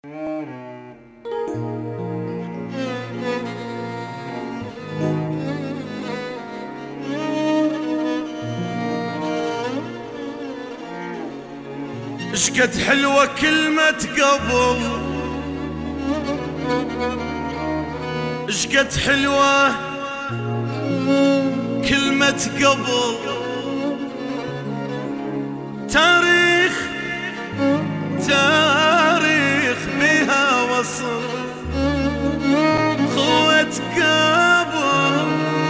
شقد حلوة كلمة قبل، شقد حلوة كلمة قبل، تاريخ تاريخ بها وصل، خوة قبل،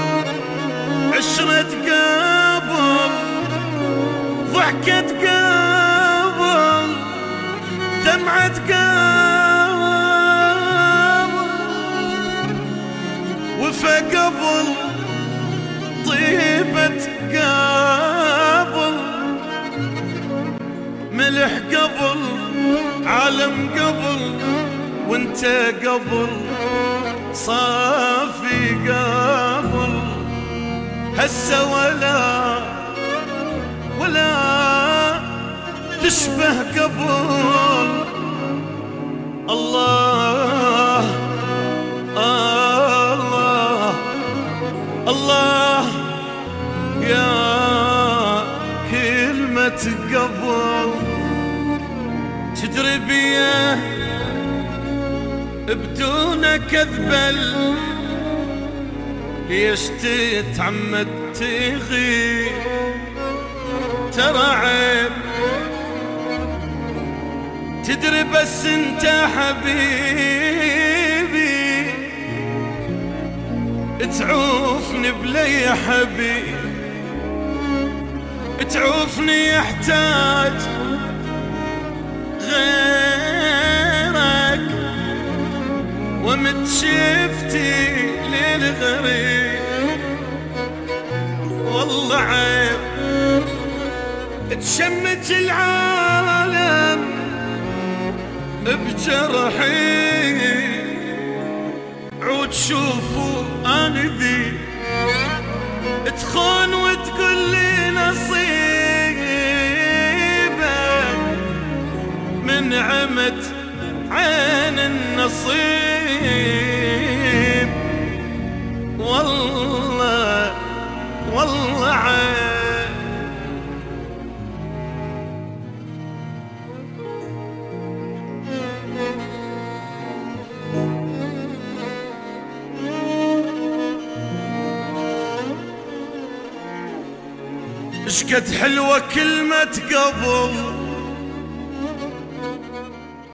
عشرة قبل، ضحكة قبل، دمعة قبل، وفا قبل، طيبة قبل، ملح قبل، عالم قبل، وانت قبل، صافي قبل، هسه ولا تشبه قبل. الله الله الله يا كلمة قبل، تدري بيه بدون كذبل، ليش تتعمد تغيب؟ ترى عيب، تدري بس انت حبيبي تعوفني بلي حبيب، تعوفني يحتاج غيرك، ومت شفتي للغريب. والله عيب تشمت العالم بجرحي، عود شوفوا انا ذي تخون وتقول لي نصيبك من عمت عين النصيب. والله والله عيب. شقد حلوة كلمة قبل،